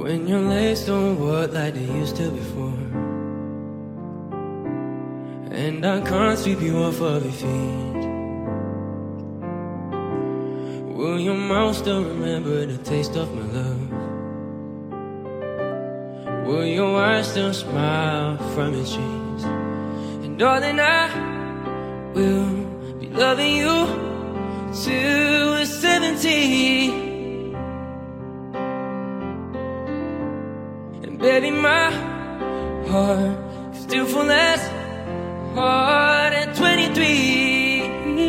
When your legs don't work like they used to before, and I can't sweep you off of your feet, will your mouth still remember the taste of my love? Will your eyes still smile from your cheeks? And darling, I will be loving you till we're 70. And baby, my heart still full as hard at 23.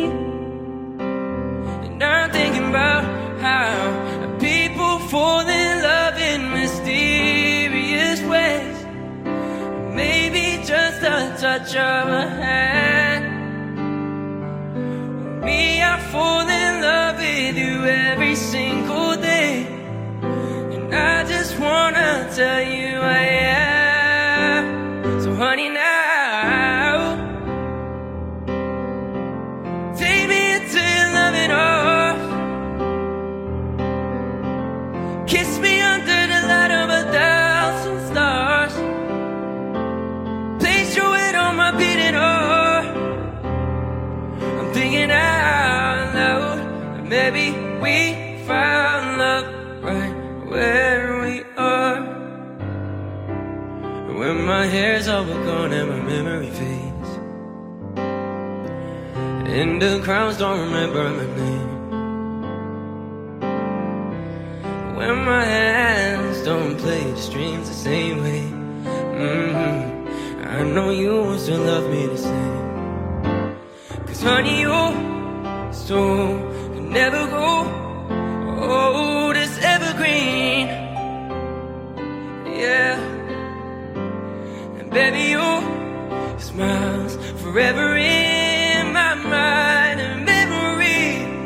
And I'm thinking about how people fall in love in mysterious ways. Maybe just a touch of a hand. Me, I fall in love with you every single day. And I just wanna tell you I am. So honey, now take me into your loving arms. Kiss me under the light of 1,000 stars. Place your weight on my beating heart. I'm thinking out loud that maybe we found love right where we are. When my hair's all gone and my memory fades, and the crowds don't remember my name, when my hands don't play the strings the same way, I know you will still love me the same. Cause honey, your soul can never go old as evergreen. Yeah. And baby, your smile's forever in my mind and memory.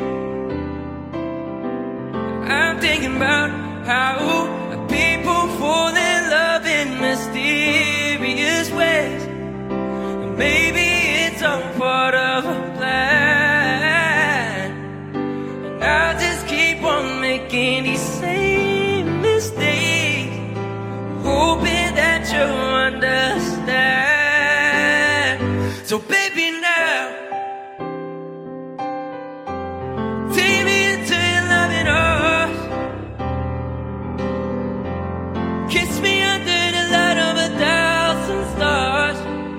I'm thinking about how people fall in love in mysterious ways. And maybe it's all part of a plan. And I'll just keep on making these same mistakes, hoping that you understand. So baby, now take me into your loving arms. Kiss me under the light of 1,000 stars.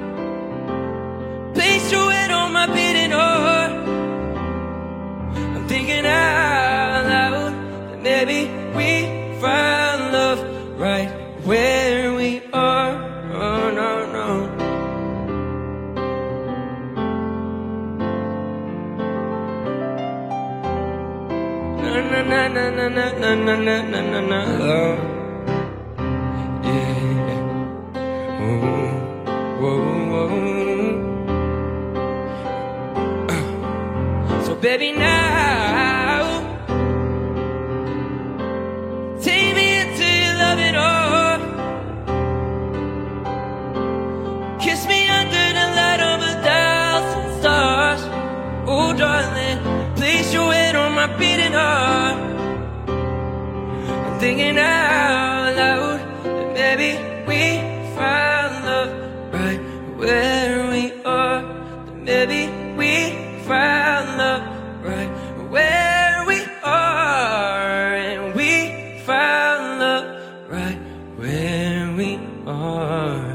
Place your weight on my beating heart. I'm thinking out loud that maybe we found love right where we are. Oh no, no. Na na na na na na na na na na na. Oh. Yeah. Oh. Whoa, whoa. So baby, now take me into your loving arms. Kiss me under the light of 1,000 stars. Oh darling, place your weight on my beating heart. I'm thinking out loud that maybe we found love right where we are. That maybe we found love right where we are. And we found love right where we are.